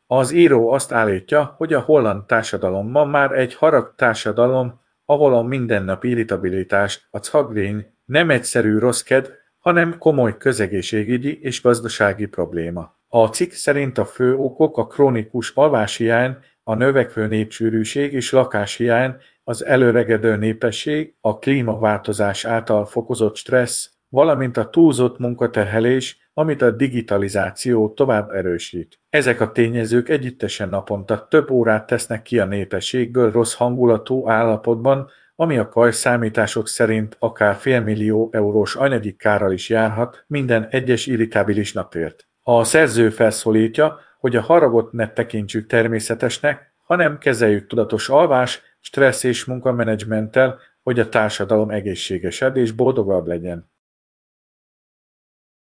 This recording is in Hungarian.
Az író azt állítja, hogy a holland társadalom ma már egy harag társadalom, ahol a mindennapi irritabilitás, a cagrény nem egyszerű rossz kedv, hanem komoly közegészségügyi és gazdasági probléma. A cikk szerint a fő okok a krónikus alváshiány, a növekvő népsűrűség és lakáshiány, az előregedő népesség, a klímaváltozás által fokozott stressz, valamint a túlzott munkaterhelés, amit a digitalizáció tovább erősít. Ezek a tényezők együttesen naponta több órát tesznek ki a népességből rossz hangulatú állapotban, ami a számítások szerint akár félmillió eurós anyagi kárral is járhat minden egyes irritábilis napért. A szerző felszólítja, hogy a haragot ne tekintsük természetesnek, hanem kezeljük tudatos alvás, stressz és munkamenedzsmenttel, hogy a társadalom egészségesebb és boldogabb legyen.